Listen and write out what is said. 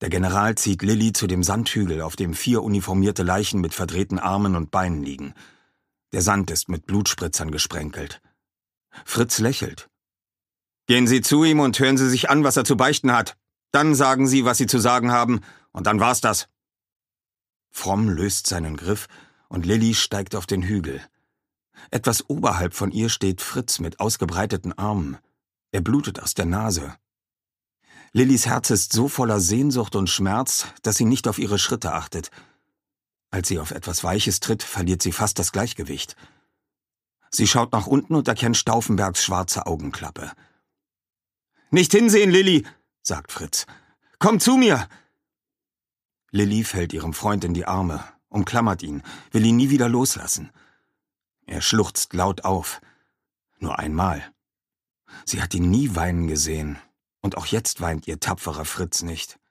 Der General zieht Lilli zu dem Sandhügel, auf dem 4 uniformierte Leichen mit verdrehten Armen und Beinen liegen. Der Sand ist mit Blutspritzern gesprenkelt. Fritz lächelt. »Gehen Sie zu ihm und hören Sie sich an, was er zu beichten hat. Dann sagen Sie, was Sie zu sagen haben, und dann war's das.« Fromm löst seinen Griff und Lilli steigt auf den Hügel. Etwas oberhalb von ihr steht Fritz mit ausgebreiteten Armen. Er blutet aus der Nase. Lillis Herz ist so voller Sehnsucht und Schmerz, dass sie nicht auf ihre Schritte achtet. Als sie auf etwas Weiches tritt, verliert sie fast das Gleichgewicht. Sie schaut nach unten und erkennt Stauffenbergs schwarze Augenklappe. »Nicht hinsehen, Lilli«, sagt Fritz. »Komm zu mir!« Lilli fällt ihrem Freund in die Arme, umklammert ihn, will ihn nie wieder loslassen. Er schluchzt laut auf. Nur einmal. Sie hat ihn nie weinen gesehen, und auch jetzt weint ihr tapferer Fritz nicht.